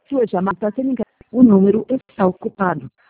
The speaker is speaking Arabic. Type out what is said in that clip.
Sua chamada está sendo encaminhada. O número está ocupado.